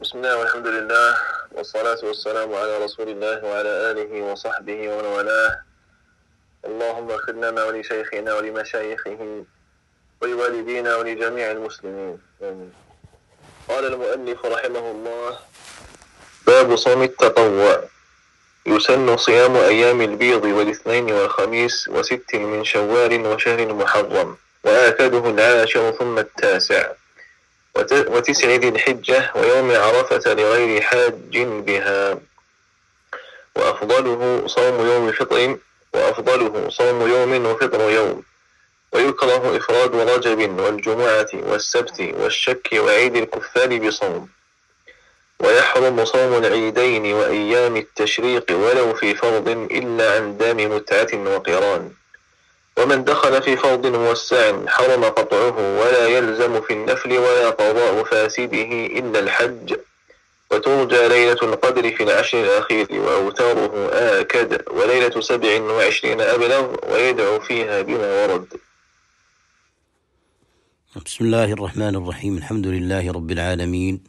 بسم الله والحمد لله والصلاة والسلام على رسول الله وعلى آله وصحبه ومن والاه. اللهم اغفر لنا ولشيخنا ولمشايخه ولوالدينا ولجميع المسلمين، آمين. قال المؤلف رحمه الله: باب صوم التطوع. يسن صيام أيام البيض والاثنين والخميس وست من شوال وشهر محرم، وآكده العاشر ثم التاسع وتسع ذي الحجة ويوم عرفة لغير حاج بها. وأفضله صوم يوم وفطر يوم، ويكره إفراد رجب والجمعة والسبت والشك وعيد الكفار بصوم، ويحرم صوم العيدين وأيام التشريق ولو في فرض إلا عن دام متعة وقران. ومن دخل في فرض موسع حرم قطعه، ولا يلزم في النفل ولا قضاء فاسده إلا الحج. وترجى ليلة القدر في العشر الأخير وأوتاره آكد، وليلة 27 أبلغ، ويدعو فيها بما ورد. بسم الله الرحمن الرحيم. الحمد لله رب العالمين،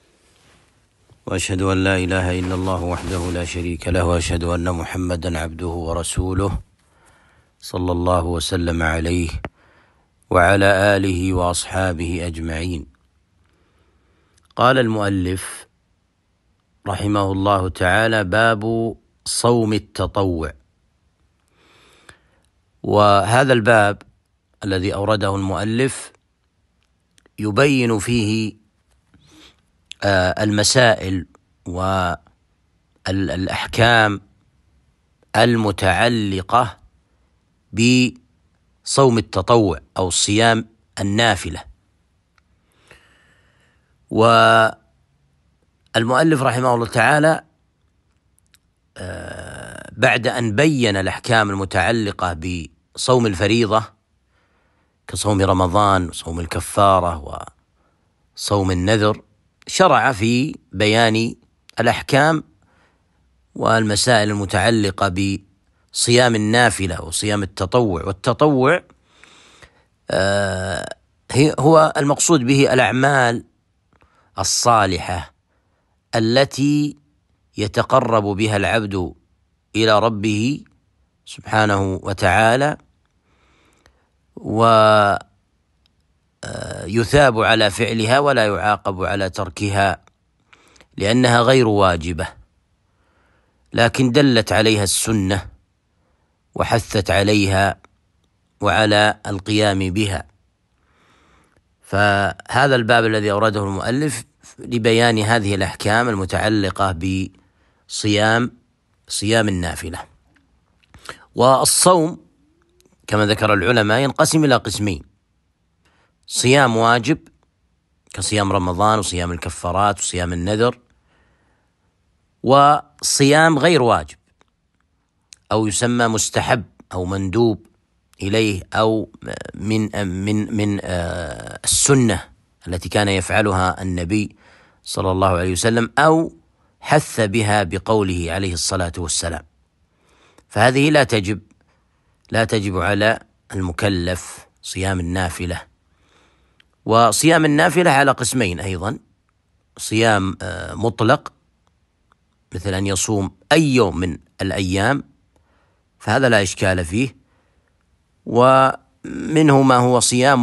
وأشهد أن لا إله إلا الله وحده لا شريك له، وأشهد أن محمدا عبده ورسوله صلى الله وسلم عليه وعلى آله وأصحابه أجمعين. قال المؤلف رحمه الله تعالى: باب صوم التطوع. وهذا الباب الذي أورده المؤلف يبين فيه المسائل والأحكام المتعلقة بصوم التطوع أو صيام النافلة. والمؤلف رحمه الله تعالى بعد أن بين الأحكام المتعلقة بصوم الفريضة كصوم رمضان وصوم الكفارة وصوم النذر، شرع في بيان الأحكام والمسائل المتعلقة بصيام النافلة وصيام التطوع. والتطوع هو المقصود به الأعمال الصالحة التي يتقرب بها العبد إلى ربه سبحانه وتعالى، ويثاب على فعلها ولا يعاقب على تركها، لأنها غير واجبة، لكن دلت عليها السنة وحثت عليها وعلى القيام بها. فهذا الباب الذي أورده المؤلف لبيان هذه الأحكام المتعلقة بصيام النافلة. والصوم كما ذكر العلماء ينقسم إلى قسمين: صيام واجب كصيام رمضان وصيام الكفارات وصيام النذر، وصيام غير واجب أو يسمى مستحب أو مندوب إليه أو من السنة التي كان يفعلها النبي صلى الله عليه وسلم أو حث بها بقوله عليه الصلاة والسلام. فهذه لا تجب على المكلف صيام النافلة. وصيام النافلة على قسمين أيضا: صيام مطلق مثل أن يصوم أي يوم من الأيام، فهذا لا إشكال فيه. ومنه ما هو صيام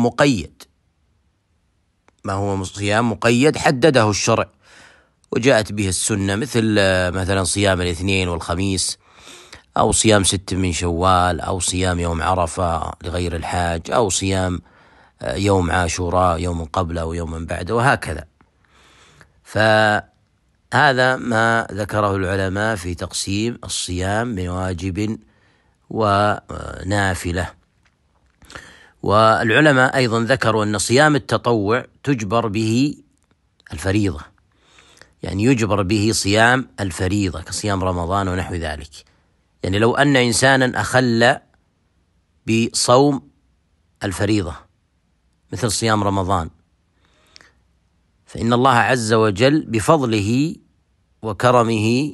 مقيد حدده الشرع وجاءت به السنة، مثلا صيام الاثنين والخميس، أو صيام 6 من شوال، أو صيام يوم عرفة لغير الحاج، أو صيام يوم عاشوراء يوم قبله ويوم بعده، وهكذا. فهذا ما ذكره العلماء في تقسيم الصيام من واجب ونافلة. والعلماء أيضا ذكروا أن صيام التطوع تجبر به الفريضة، يعني يجبر به صيام الفريضة كصيام رمضان ونحو ذلك. يعني لو أن إنسانا أخل بصوم الفريضة مثل صيام رمضان، فإن الله عز وجل بفضله وكرمه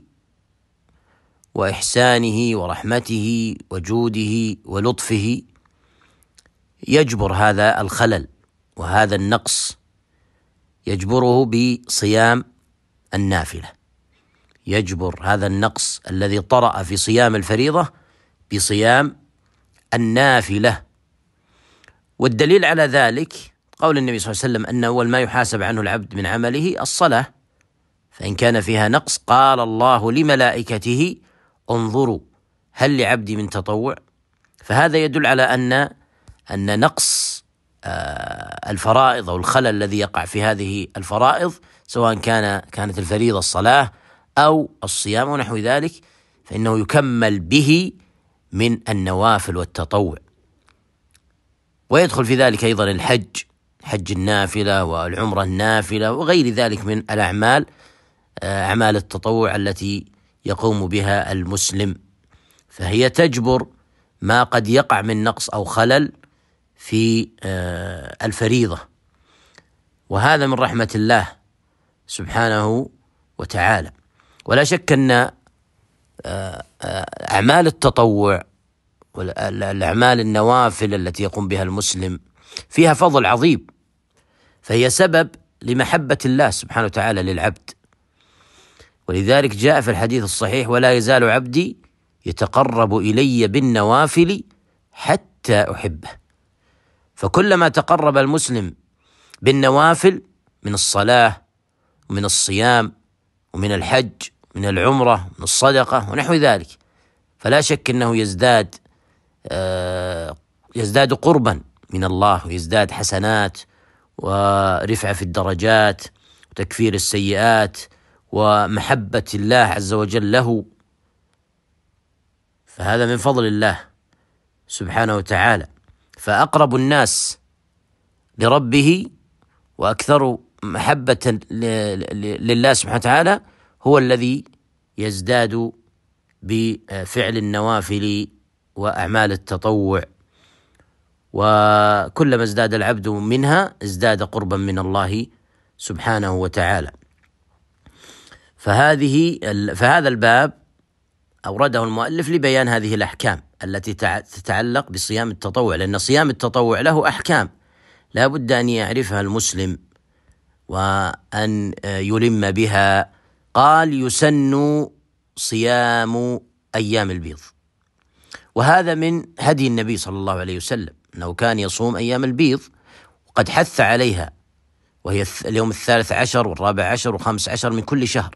وإحسانه ورحمته وجوده ولطفه يجبر هذا الخلل وهذا النقص، يجبره بصيام النافلة، يجبر هذا النقص الذي طرأ في صيام الفريضة بصيام النافلة. والدليل على ذلك قول النبي صلى الله عليه وسلم أن أول ما يحاسب عنه العبد من عمله الصلاة، فإن كان فيها نقص قال الله لملائكته انظروا هل لعبدي من تطوع. فهذا يدل على أن نقص الفرائض أو الخلل الذي يقع في هذه الفرائض سواء كانت الفريضة الصلاة أو الصيام ونحو ذلك، فإنه يكمل به من النوافل والتطوع. ويدخل في ذلك أيضا حج النافلة والعمرة النافلة وغير ذلك من الأعمال، أعمال التطوع التي يقوم بها المسلم، فهي تجبر ما قد يقع من نقص أو خلل في الفريضة. وهذا من رحمة الله سبحانه وتعالى. ولا شك أن أعمال التطوع والأعمال النوافل التي يقوم بها المسلم فيها فضل عظيم، فهي سبب لمحبة الله سبحانه وتعالى للعبد. ولذلك جاء في الحديث الصحيح ولا يزال عبدي يتقرب إلي بالنوافل حتى أحبه. فكلما تقرب المسلم بالنوافل من الصلاة ومن الصيام ومن الحج من العمرة من الصدقة ونحو ذلك، فلا شك أنه يزداد قربا من الله، ويزداد حسنات ورفعة في الدرجات وتكفير السيئات ومحبة الله عز وجل له. فهذا من فضل الله سبحانه وتعالى. فأقرب الناس لربه وأكثر محبة لله سبحانه وتعالى هو الذي يزداد بفعل النوافل وأعمال التطوع، وكلما ازداد العبد منها قربا من الله سبحانه وتعالى. فهذا الباب أورده المؤلف لبيان هذه الأحكام التي تتعلق بصيام التطوع، لأن صيام التطوع له أحكام لا بد أن يعرفها المسلم وأن يلم بها. قال يسن صيام أيام البيض، وهذا من هدي النبي صلى الله عليه وسلم أنه كان يصوم أيام البيض وقد حث عليها، وهي اليوم 13 و14 و15 من كل شهر.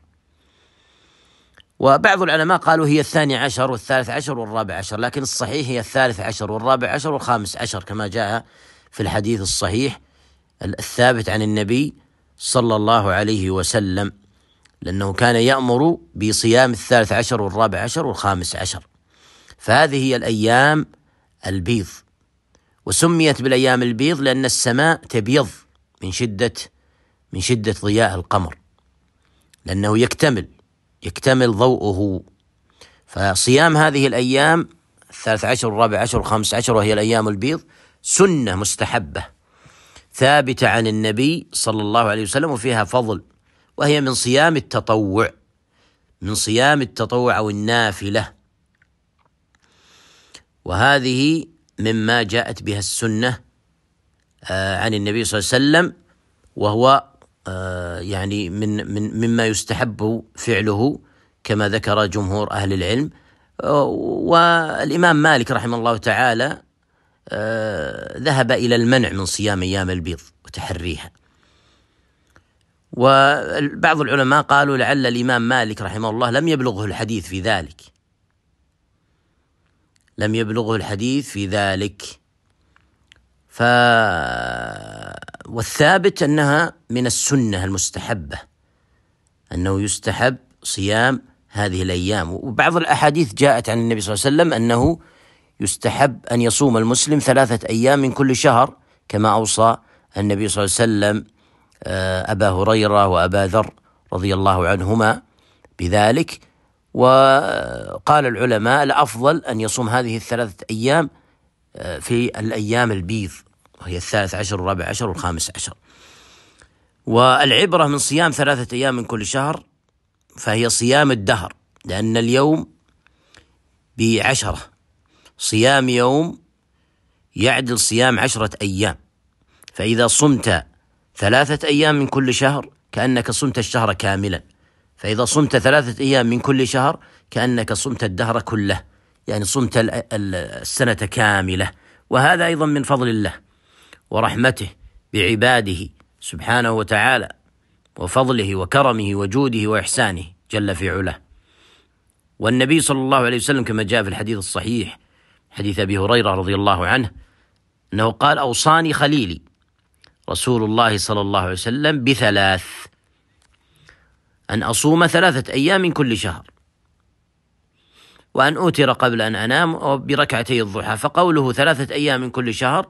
وبعض العلماء قالوا هي 12 و13 و14، لكن الصحيح هي 13 و14 و15 كما جاء في الحديث الصحيح الثابت عن النبي صلى الله عليه وسلم، لأنه كان يأمر بصيام 13 و14 و15. فهذه هي الأيام البيض، وسميت بالأيام البيض لأن السماء تبيض من شدة ضياء القمر، لأنه يكتمل ضوءه. فصيام هذه الأيام 13 و14 و15 وهي الأيام البيض سنة مستحبة ثابتة عن النبي صلى الله عليه وسلم، وفيها فضل، وهي من صيام التطوع أو النافلة. وهذه مما جاءت بها السنة عن النبي صلى الله عليه وسلم، وهو يعني مما يستحب فعله كما ذكر جمهور أهل العلم. والإمام مالك رحمه الله تعالى ذهب إلى المنع من صيام أيام البيض وتحريها. وبعض العلماء قالوا لعل الإمام مالك رحمه الله لم يبلغه الحديث في ذلك. والثابت أنها من السنة المستحبة، أنه يستحب صيام هذه الأيام. وبعض الأحاديث جاءت عن النبي صلى الله عليه وسلم أنه يستحب أن يصوم المسلم 3 أيام من كل شهر، كما أوصى النبي صلى الله عليه وسلم أبا هريرة وأبا ذر رضي الله عنهما بذلك. وقال العلماء الأفضل أن يصوم هذه 3 أيام في الأيام البيض، وهي 13 و14 و15. والعبرة من صيام 3 أيام من كل شهر فهي صيام الدهر، لأن اليوم ب10، صيام يوم يعدل صيام 10 أيام. فإذا صمت 3 أيام من كل شهر كأنك صمت الشهر كاملا، فإذا صمت 3 أيام من كل شهر كأنك صمت الدهر كله، يعني صمت السنة كاملة. وهذا أيضا من فضل الله ورحمته بعباده سبحانه وتعالى، وفضله وكرمه وجوده وإحسانه جل في علاه. والنبي صلى الله عليه وسلم كما جاء في الحديث الصحيح حديث أبي هريرة رضي الله عنه أنه قال: أوصاني خليلي رسول الله صلى الله عليه وسلم ب3: أن أصوم 3 أيام من كل شهر، وأن أوتر قبل أن أنام بركعتي الضحى. فقوله 3 أيام من كل شهر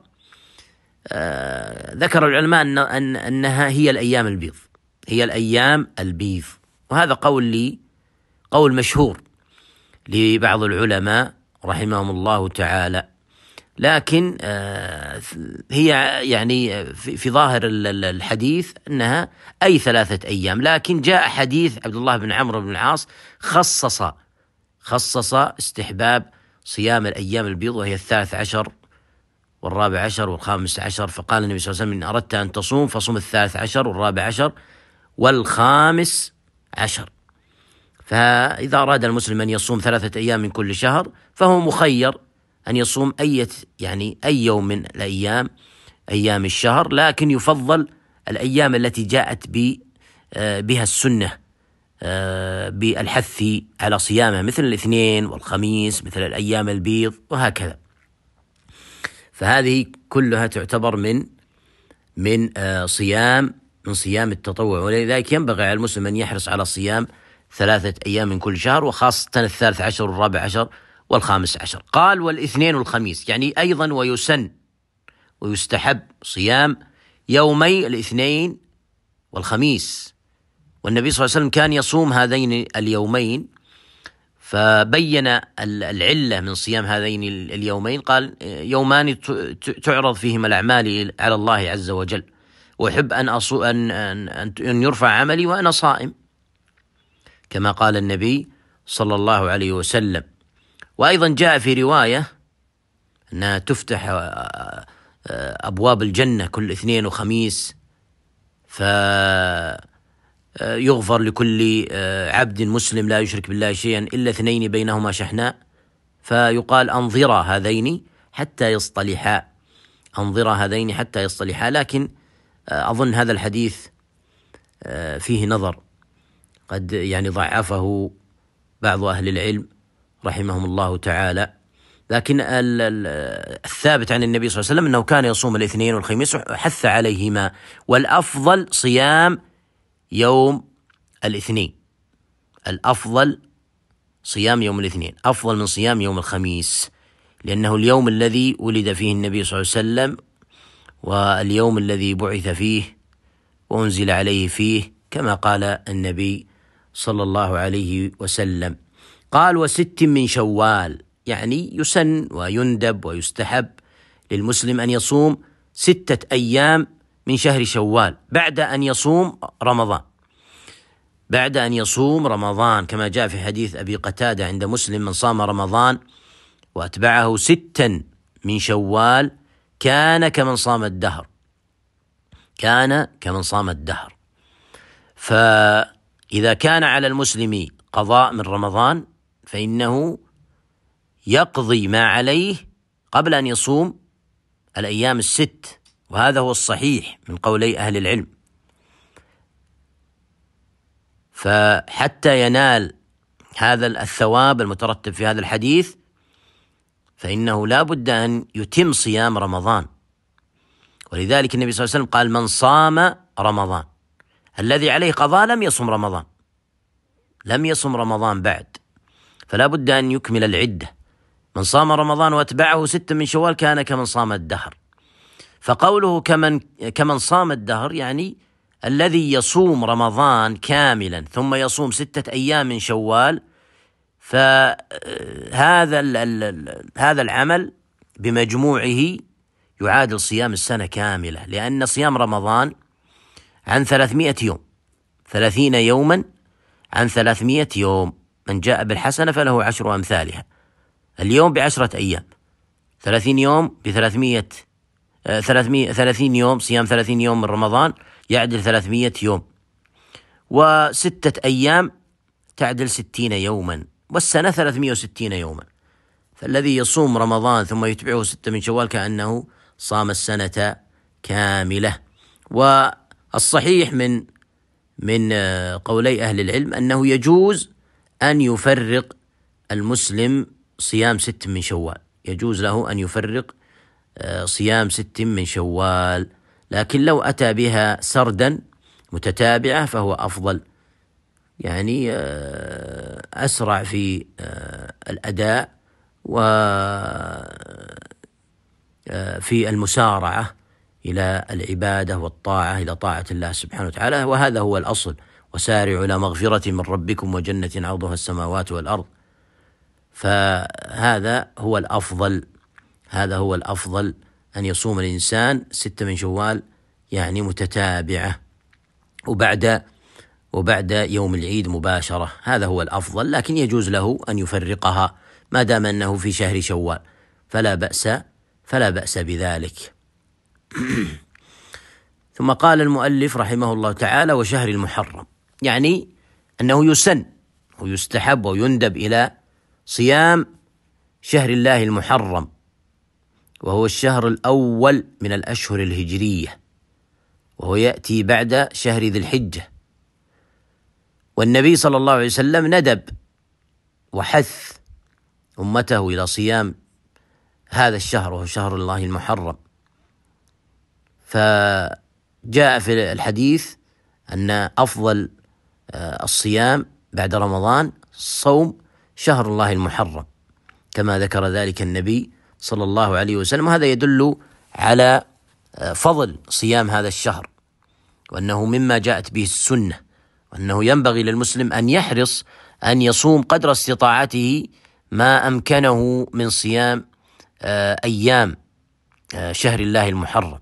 ذكر العلماء أنها هي الأيام البيض، هي الأيام البيض. وهذا قول مشهور لبعض العلماء رحمهم الله تعالى، لكن هي يعني في ظاهر الحديث أنها أي 3 أيام. لكن جاء حديث عبد الله بن عمرو بن العاص خصص استحباب صيام الأيام البيض، وهي 13 و14 و15. فقال النبي صلى الله عليه وسلم: إن أردت أن تصوم فصوم 13 و14 و15. فإذا أراد المسلم أن يصوم 3 أيام من كل شهر فهو مخير أن يصوم أي يوم من أيام الشهر، لكن يفضل الأيام التي جاءت بها السنة بالحث على صيامها، مثل الاثنين والخميس، مثل الأيام البيض وهكذا. فهذه كلها تعتبر من صيام التطوع، ولذلك ينبغي على المسلم أن يحرص على صيام 3 أيام من كل شهر، وخاصة 13 و14 و15. قال: والاثنين والخميس، يعني أيضا ويسن ويستحب صيام يومي الاثنين والخميس. والنبي صلى الله عليه وسلم كان يصوم هذين اليومين، فبين العلة من صيام هذين اليومين. قال: يومان تعرض فيهما الأعمال على الله عز وجل، وأحب أن يرفع عملي وأنا صائم، كما قال النبي صلى الله عليه وسلم. وأيضا جاء في رواية أنها تفتح أبواب الجنة كل اثنين وخميس، فيغفر لكل عبد مسلم لا يشرك بالله شيئا إلا 2 بينهما شحناء، فيقال: أنظرا هذين حتى يصطلحا. لكن أظن هذا الحديث فيه نظر، قد يعني ضعفه بعض أهل العلم رحمهم الله تعالى. لكن الثابت عن النبي صلى الله عليه وسلم أنه كان يصوم الاثنين والخميس وحث عليهما، والأفضل صيام يوم الاثنين، الأفضل صيام يوم الاثنين أفضل من صيام يوم الخميس، لأنه اليوم الذي ولد فيه النبي صلى الله عليه وسلم، واليوم الذي بعث فيه وأنزل عليه فيه، كما قال النبي صلى الله عليه وسلم. قال: و6 من شوال، يعني يسن ويندب ويستحب للمسلم أن يصوم 6 أيام من شهر شوال بعد أن يصوم رمضان، كما جاء في حديث أبي قتادة عند مسلم: من صام رمضان وأتبعه 6 من شوال كان كمن صام الدهر. فإذا كان على المسلم قضاء من رمضان فإنه يقضي ما عليه قبل أن يصوم الأيام 6، وهذا هو الصحيح من قولي أهل العلم. فحتى ينال هذا الثواب المترتب في هذا الحديث فإنه لا بد أن يتم صيام رمضان. ولذلك النبي صلى الله عليه وسلم قال: من صام رمضان، الذي عليه قضاء لم يصم رمضان بعد، فلا بد أن يكمل العدة. من صام رمضان واتبعه 6 من شوال كان كمن صام الدهر. فقوله كمن صام الدهر يعني الذي يصوم رمضان كاملا ثم يصوم 6 أيام من شوال، فهذا العمل بمجموعه يعادل صيام السنة كاملة، لأن صيام رمضان عن 300 يوم، 30 يوما عن 300 يوم، من جاء بالحسنة فله 10 أمثالها. اليوم ب10 أيام، 30 يوم ب300، 30 يوم، صيام 30 يوم من رمضان يعدل 300 يوم، و6 أيام تعدل 60 يوما، والسنة 360 يوما. فالذي يصوم رمضان ثم يتبعه 6 من شوال كأنه صام السنة كاملة. والصحيح من قولي أهل العلم أنه يجوز أن يفرق المسلم صيام 6 من شوال، يجوز له أن يفرق صيام 6 من شوال، لكن لو أتى بها سردا متتابعة فهو أفضل، يعني أسرع في الأداء وفي المسارعة إلى العبادة والطاعة، إلى طاعة الله سبحانه وتعالى، وهذا هو الأصل: وسارعوا إلى مغفرة من ربكم وجنة عرضها السماوات والأرض. فهذا هو الأفضل، هذا هو الأفضل، أن يصوم الإنسان 6 من شوال يعني متتابعة وبعد يوم العيد مباشرة، هذا هو الأفضل، لكن يجوز له أن يفرقها ما دام أنه في شهر شوال، فلا بأس بذلك. ثم قال المؤلف رحمه الله تعالى: وشهر المحرم، يعني أنه يسن ويستحب ويندب إلى صيام شهر الله المحرم، وهو الشهر الأول من الأشهر الهجرية، وهو يأتي بعد شهر ذي الحجة. والنبي صلى الله عليه وسلم ندب وحث أمته إلى صيام هذا الشهر، وهو شهر الله المحرم. فجاء في الحديث أن أفضل الصيام بعد رمضان صوم شهر الله المحرم، كما ذكر ذلك النبي صلى الله عليه وسلم. وهذا يدل على فضل صيام هذا الشهر، وأنه مما جاءت به السنة، وأنه ينبغي للمسلم أن يحرص أن يصوم قدر استطاعته ما أمكنه من صيام أيام شهر الله المحرم،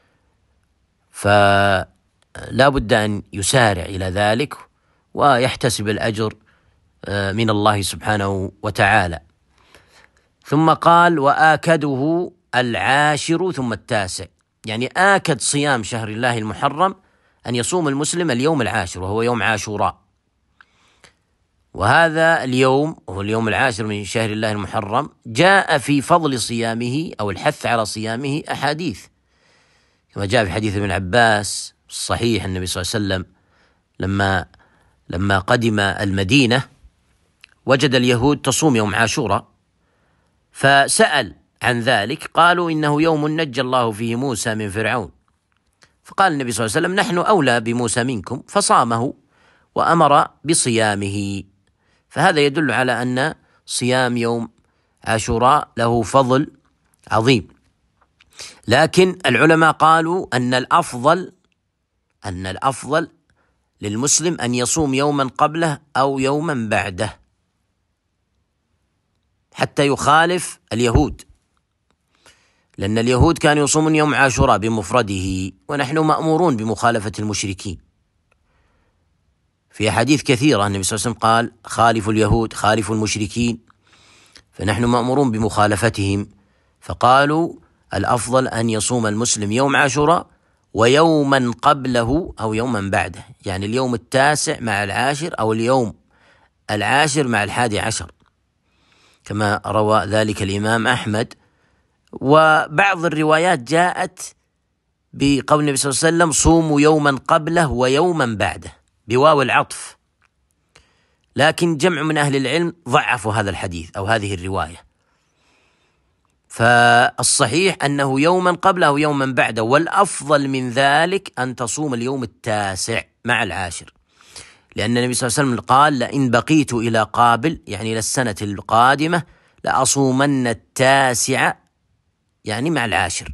فلا بد أن يسارع إلى ذلك ويحتسب الأجر من الله سبحانه وتعالى. ثم قال: وآكده العاشر ثم التاسع، يعني آكد صيام شهر الله المحرم أن يصوم المسلم اليوم العاشر، وهو يوم عاشوراء. وهذا اليوم وهو اليوم العاشر من شهر الله المحرم جاء في فضل صيامه أو الحث على صيامه أحاديث، كما جاء في حديث ابن عباس الصحيح: النبي صلى الله عليه وسلم لما قدم المدينة وجد اليهود تصوم يوم عاشوراء، فسأل عن ذلك، قالوا: إنه يوم نجى الله فيه موسى من فرعون. فقال النبي صلى الله عليه وسلم: نحن أولى بموسى منكم، فصامه وأمر بصيامه. فهذا يدل على أن صيام يوم عاشوراء له فضل عظيم. لكن العلماء قالوا أن الأفضل للمسلم أن يصوم يوما قبله أو يوما بعده، حتى يخالف اليهود، لأن اليهود كانوا يصومون يوم عاشوراء بمفرده، ونحن مأمورون بمخالفة المشركين. في أحاديث كثيرة النبي صلى الله عليه وسلم قال: خالفوا اليهود، خالفوا المشركين، فنحن مأمورون بمخالفتهم. فقالوا الأفضل أن يصوم المسلم يوم عاشوراء ويوما قبله أو يوما بعده، يعني اليوم 9 مع 10 أو اليوم 10 مع 11، كما روى ذلك الإمام أحمد. وبعض الروايات جاءت بقول النبي صلى الله عليه وسلم: صوموا يوما قبله ويوما بعده، بواو العطف، لكن جمع من أهل العلم ضعفوا هذا الحديث أو هذه الرواية. فالصحيح أنه يوما قبله ويوما بعده، والأفضل من ذلك أن تصوم اليوم 9 مع 10، لأن النبي صلى الله عليه وسلم قال: لئن بقيت إلى قابل، يعني إلى السنة القادمة، لأصومن 9 يعني مع 10.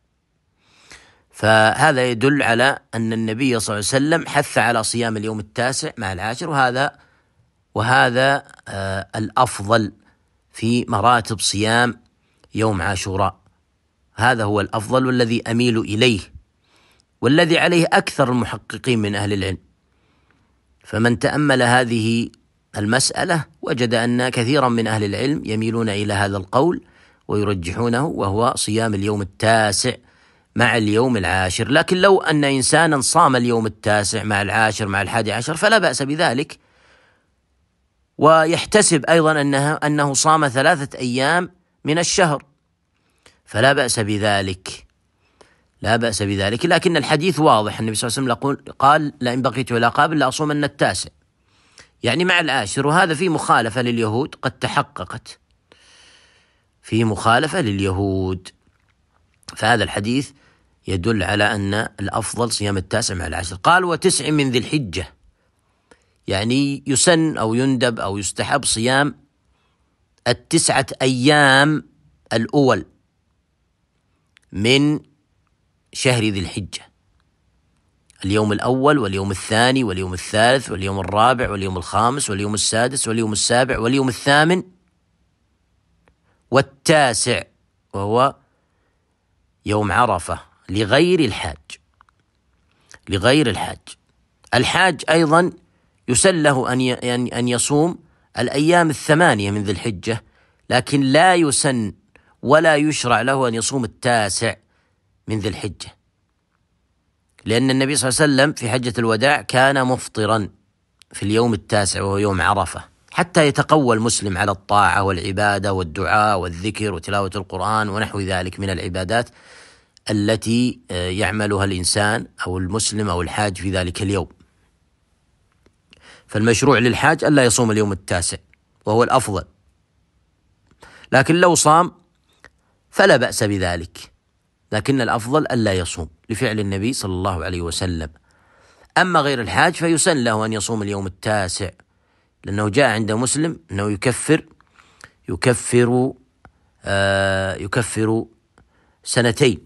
فهذا يدل على أن النبي صلى الله عليه وسلم حث على صيام اليوم 9 مع 10، وهذا الأفضل في مراتب صيام يوم عاشوراء. هذا هو الأفضل والذي أميل إليه، والذي عليه أكثر المحققين من أهل العلم. فمن تأمل هذه المسألة وجد أن كثيرا من أهل العلم يميلون إلى هذا القول ويرجحونه، وهو صيام اليوم 9 مع اليوم 10. لكن لو أن إنسانا صام اليوم 9 مع 10 مع 11 فلا بأس بذلك، ويحتسب أيضا أنه صام 3 أيام من الشهر، فلا بأس بذلك، لا بأس بذلك. لكن الحديث واضح، النبي صلى الله عليه وسلم قال: لئن بقيت إلى قابل لأصومن 9، يعني مع 10، وهذا في مخالفة لليهود قد تحققت، في مخالفة لليهود. فهذا الحديث يدل على أن الأفضل صيام 9 مع 10. قال: و9 من ذي الحجة، يعني يسن أو يندب أو يستحب صيام 9 أيام الأول من شهر ذي الحجة، اليوم الأول واليوم الثاني واليوم الثالث واليوم الرابع واليوم الخامس واليوم السادس واليوم السابع واليوم الثامن والتاسع، وهو يوم عرفة لغير الحاج. لغير الحاج. الحاج أيضا يسن له أن يصوم الأيام 8 من ذي الحجة، لكن لا يسن ولا يشرع له أن يصوم 9 من ذي الحجة، لأن النبي صلى الله عليه وسلم في حجة الوداع كان مفطرا في اليوم 9 وهو يوم عرفة، حتى يتقوى المسلم على الطاعة والعبادة والدعاء والذكر وتلاوة القرآن ونحو ذلك من العبادات التي يعملها الإنسان أو المسلم أو الحاج في ذلك اليوم. فالمشروع للحاج ألا يصوم اليوم 9 وهو الأفضل، لكن لو صام فلا بأس بذلك، لكن الأفضل ألا يصوم لفعل النبي صلى الله عليه وسلم. أما غير الحاج فيسن له أن يصوم اليوم 9، لأنه جاء عند مسلم أنه يكفر سنتين،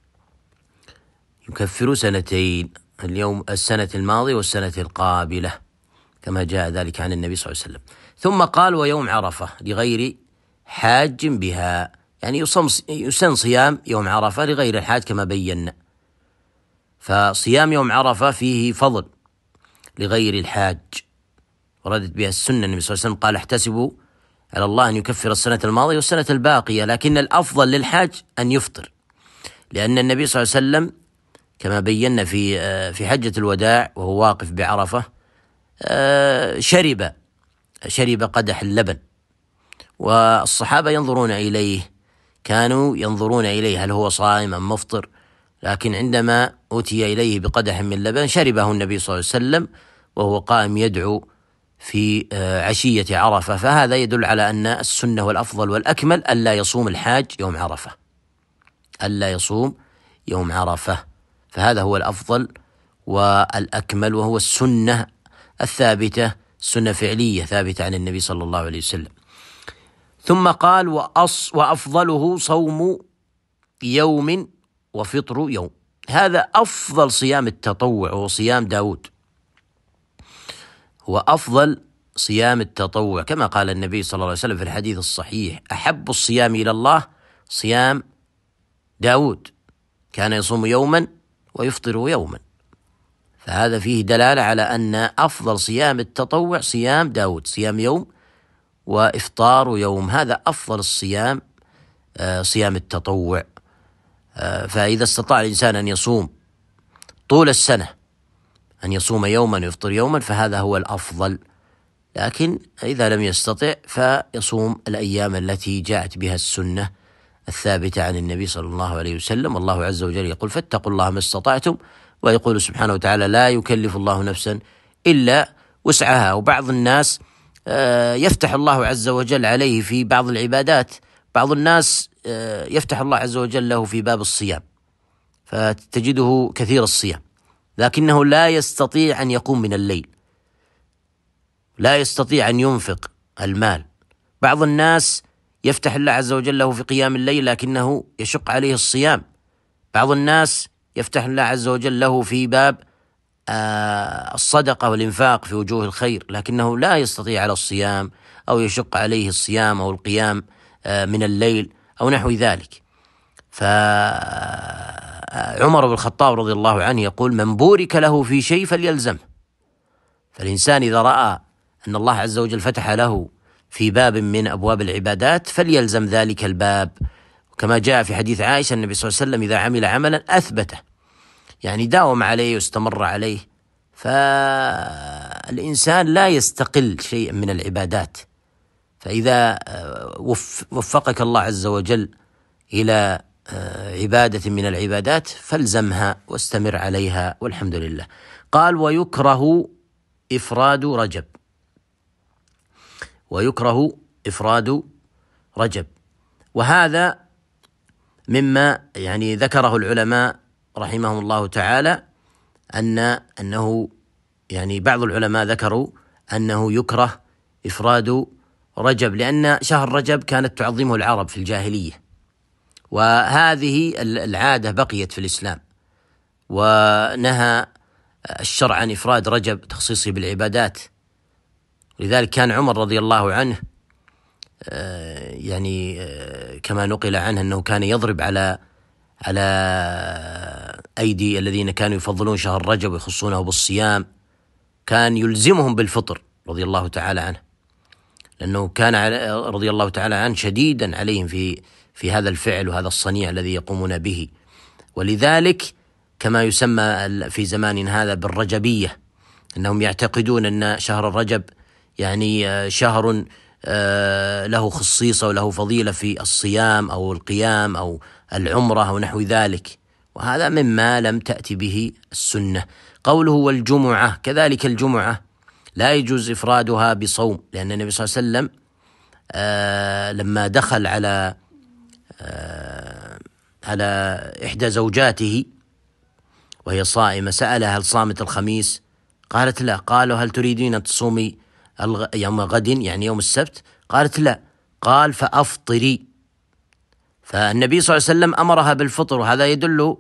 يكفر سنتين، السنة الماضية والسنة القابلة، كما جاء ذلك عن النبي صلى الله عليه وسلم. ثم قال: ويوم عرفة لغير حاج بها، يعني يسن صيام يوم عرفة لغير الحاج كما بينا. فصيام يوم عرفة فيه فضل لغير الحاج، وردت بها السنة. النبي صلى الله عليه وسلم قال: احتسبوا على الله أن يكفر السنة الماضية والسنة الباقية، لكن الأفضل للحاج أن يفطر، لأن النبي صلى الله عليه وسلم كما بينا في حجة الوداع وهو واقف بعرفة شرب قدح اللبن، والصحابة ينظرون إليه، كانوا ينظرون إليه هل هو صائم أم مفطر، لكن عندما أتي إليه بقدح من لبن شربه النبي صلى الله عليه وسلم وهو قائم يدعو في عشية عرفة. فهذا يدل على أن السنة والأفضل والأكمل ألا يصوم الحاج يوم عرفة، ألا يصوم يوم عرفة، فهذا هو الأفضل والأكمل، وهو السنة الثابتة، سنة فعلية ثابتة عن النبي صلى الله عليه وسلم. ثم قال: وأفضله صوم يوم وفطر يوم. هذا أفضل صيام التطوع، وهو صيام داود، هو أفضل صيام التطوع، كما قال النبي صلى الله عليه وسلم في الحديث الصحيح: أحب الصيام إلى الله صيام داود، كان يصوم يوما ويفطر يوما. فهذا فيه دلالة على أن أفضل صيام التطوع صيام داود، صيام يوم وإفطار يوم، هذا أفضل الصيام صيام التطوع. فإذا استطاع الإنسان أن يصوم طول السنة، أن يصوم يوما ويفطر يوما، فهذا هو الأفضل. لكن إذا لم يستطع فيصوم الأيام التي جاءت بها السنة الثابتة عن النبي صلى الله عليه وسلم. الله عز وجل يقول: فاتقوا الله ما استطعتم، ويقول سبحانه وتعالى: لا يكلف الله نفسا إلا وسعها. وبعض الناس يفتح الله عز وجل عليه في بعض العبادات، بعض الناس يفتح الله عز وجل له في باب الصيام، فتجده كثير الصيام، لكنه لا يستطيع أن يقوم من الليل، لا يستطيع أن ينفق المال. بعض الناس يفتح الله عز وجل له في قيام الليل لكنه يشق عليه الصيام. بعض الناس يفتح الله عز وجل له في باب الصدقة والإنفاق في وجوه الخير، لكنه لا يستطيع على الصيام، أو يشق عليه الصيام أو القيام من الليل أو نحو ذلك. فعمر بن الخطاب رضي الله عنه يقول: من بورك له في شيء فليلزمه. فالإنسان إذا رأى أن الله عز وجل فتح له في باب من أبواب العبادات فليلزم ذلك الباب، وكما جاء في حديث عائشة النبي صلى الله عليه وسلم: إذا عمل عملا أثبته، يعني داوم عليه واستمر عليه، فالإنسان لا يستقل شيئا من العبادات، فإذا وفقك الله عز وجل إلى عبادة من العبادات فالزمها واستمر عليها والحمد لله. قال ويكره إفراد رجب، ويكره إفراد رجب، وهذا مما يعني ذكره العلماء رحمهم الله تعالى أنه يعني بعض العلماء ذكروا أنه يكره إفراد رجب، لأن شهر رجب كانت تعظمه العرب في الجاهلية، وهذه العادة بقيت في الإسلام، ونهى الشرع عن إفراد رجب تخصيصه بالعبادات. لذلك كان عمر رضي الله عنه يعني كما نقل عنه أنه كان يضرب على أيدي الذين كانوا يفضلون شهر رجب ويخصونه بالصيام، كان يلزمهم بالفطر رضي الله تعالى عنه، لأنه كان رضي الله تعالى عنه شديدا عليهم في هذا الفعل وهذا الصنيع الذي يقومون به. ولذلك كما يسمى في زماننا هذا بالرجبية، أنهم يعتقدون أن شهر الرجب يعني شهر له خصيصة وله فضيلة في الصيام أو القيام أو العمرة أو نحو ذلك، وهذا مما لم تأتي به السنة. قوله والجمعة، كذلك الجمعة لا يجوز إفرادها بصوم، لأن النبي صلى الله عليه وسلم لما دخل على إحدى زوجاته وهي صائمة سألها هل صامت الخميس؟ قالت لا. قالوا هل تريدين أن تصومي يوم غد يعني يوم السبت؟ قالت لا. قال فأفطري. فالنبي صلى الله عليه وسلم أمرها بالفطر، وهذا يدل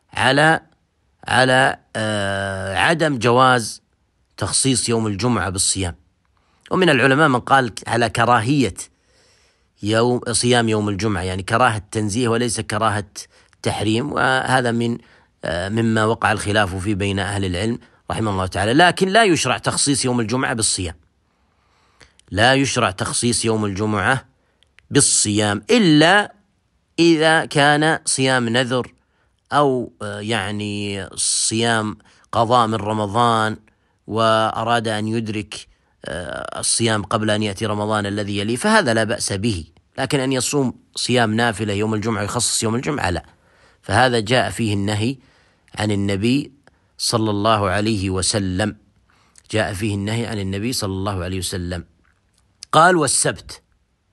على عدم جواز تخصيص يوم الجمعة بالصيام. ومن العلماء من قال على كراهية صيام يوم الجمعة، يعني كراهة تنزيه وليس كراهة تحريم، وهذا مما وقع الخلاف فيه بين أهل العلم رحمه الله تعالى. لكن لا يشرع تخصيص يوم الجمعة بالصيام، لا يشرع تخصيص يوم الجمعة بالصيام إلا إذا كان صيام نذر أو يعني صيام قضاء من رمضان وأراد أن يدرك الصيام قبل أن يأتي رمضان الذي يليه، فهذا لا بأس به. لكن أن يصوم صيام نافلة يوم الجمعة يخصص يوم الجمعة لا، فهذا جاء فيه النهي عن النبي صلى الله عليه وسلم، جاء فيه النهي عن النبي صلى الله عليه وسلم. قال والسبت،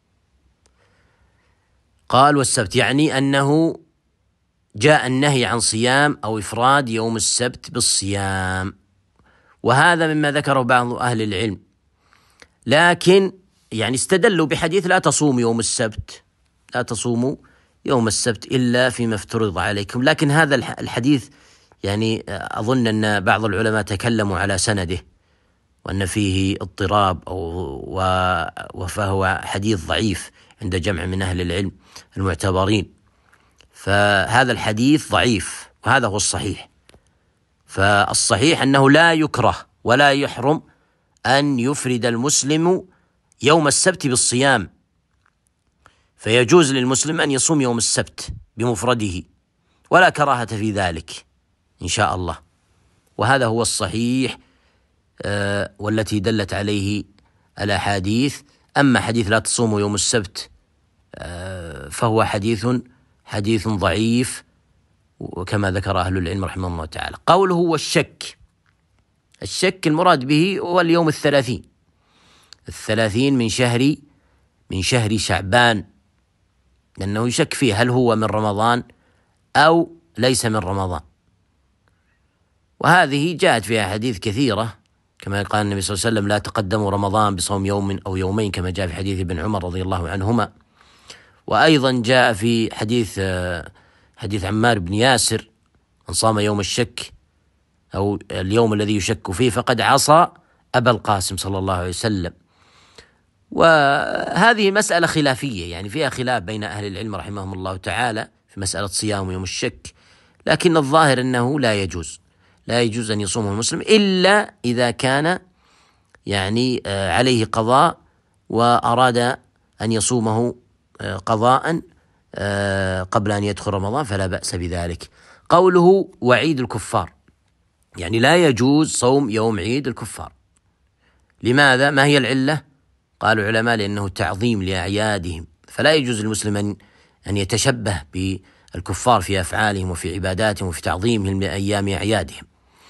قال والسبت يعني أنه جاء النهي عن صيام أو إفراد يوم السبت بالصيام، وهذا مما ذكره بعض أهل العلم، لكن يعني استدلوا بحديث لا تصوموا يوم السبت، لا تصوموا يوم السبت إلا فيما افترض عليكم. لكن هذا الحديث يعني أظن أن بعض العلماء تكلموا على سنده وأن فيه اضطراب فهو حديث ضعيف عند جمع من أهل العلم المعتبرين، فهذا الحديث ضعيف وهذا هو الصحيح. فالصحيح أنه لا يكره ولا يحرم أن يفرد المسلم يوم السبت بالصيام، فيجوز للمسلم أن يصوم يوم السبت بمفرده ولا كراهة في ذلك إن شاء الله، وهذا هو الصحيح والتي دلت عليه الأحاديث. أما حديث لا تصوموا يوم السبت فهو حديث ضعيف، وكما ذكر أهل العلم رحمه الله تعالى. قوله والشك، الشك المراد به هو اليوم 30 من شهر شعبان، لأنه يشك فيه هل هو من رمضان أو ليس من رمضان، وهذه جاءت فيها حديث كثيرة، كما قال النبي صلى الله عليه وسلم لا تقدموا رمضان بصوم يوم أو يومين، كما جاء في حديث ابن عمر رضي الله عنهما. وأيضا جاء في حديث عمار بن ياسر من صام يوم الشك أو اليوم الذي يشك فيه فقد عصى أبا القاسم صلى الله عليه وسلم. وهذه مسألة خلافية، يعني فيها خلاف بين أهل العلم رحمهم الله تعالى في مسألة صيام يوم الشك، لكن الظاهر أنه لا يجوز أن يصومه المسلم إلا إذا كان يعني عليه قضاء وأراد أن يصومه قضاء قبل أن يدخل رمضان فلا بأس بذلك. قوله وعيد الكفار، يعني لا يجوز صوم يوم عيد الكفار. لماذا؟ ما هي العلة؟ قالوا العلماء لأنه تعظيم لأعيادهم، فلا يجوز للمسلم أن يتشبه بالكفار في أفعالهم وفي عباداتهم وفي تعظيمهم لأيام أعيادهم.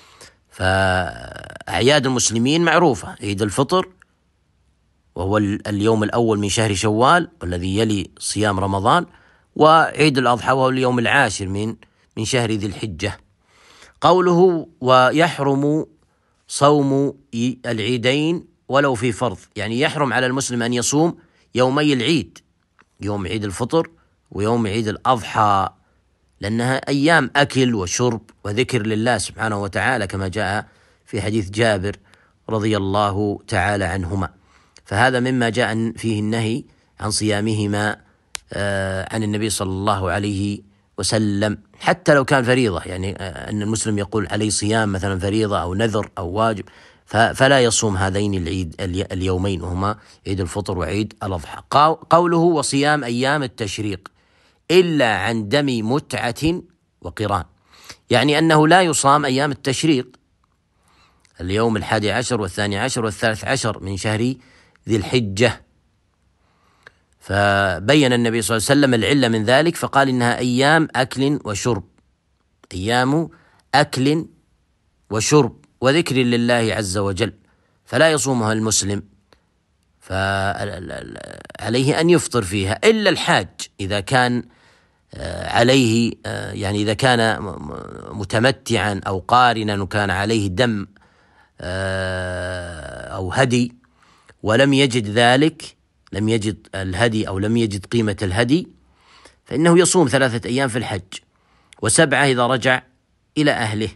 فأعياد المسلمين معروفة: عيد الفطر وهو اليوم الأول من شهر شوال والذي يلي صيام رمضان، وعيد الأضحى وهو اليوم العاشر من شهر ذي الحجة. قوله ويحرم صوم العيدين ولو في فرض، يعني يحرم على المسلم أن يصوم يومي العيد، يوم عيد الفطر ويوم عيد الأضحى، لأنها أيام أكل وشرب وذكر لله سبحانه وتعالى كما جاء في حديث جابر رضي الله تعالى عنهما. فهذا مما جاء فيه النهي عن صيامهما عن النبي صلى الله عليه وسلم، حتى لو كان فريضة، يعني أن المسلم يقول عليه صيام مثلا فريضة أو نذر أو واجب، فلا يصوم هذين اليومين وهما عيد الفطر وعيد الأضحى. قوله وصيام أيام التشريق إلا عن دم متعة وقران، يعني أنه لا يصام أيام التشريق، اليوم 11 و12 و13 من شهر ذي الحجة. فبين النبي صلى الله عليه وسلم العلة من ذلك، فقال إنها أيام أكل وشرب، أيام أكل وشرب وذكر لله عز وجل، فلا يصومها المسلم، فعليه أن يفطر فيها، إلا الحاج إذا كان عليه، يعني إذا كان متمتعا أو قارنا وكان عليه دم أو هدي ولم يجد ذلك، لم يجد الهدي أو لم يجد قيمة الهدي، فإنه يصوم 3 أيام في الحج و7 إذا رجع إلى أهله.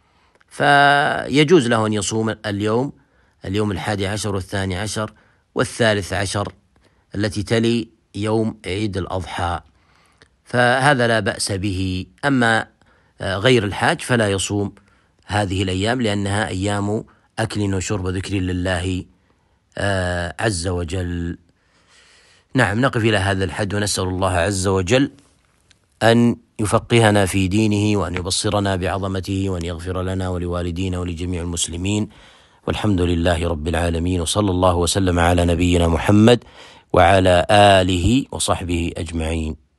فيجوز له أن يصوم اليوم 11 و12 و13 التي تلي يوم عيد الأضحى، فهذا لا بأس به. أما غير الحاج فلا يصوم هذه الأيام لأنها أيام أكل وشرب وذكر لله عز وجل. نعم، نقف إلى هذا الحد ونسأل الله عز وجل أن يفقهنا في دينه وأن يبصرنا بعظمته وأن يغفر لنا ولوالدينا ولجميع المسلمين، والحمد لله رب العالمين، وصلى الله وسلم على نبينا محمد وعلى آله وصحبه أجمعين.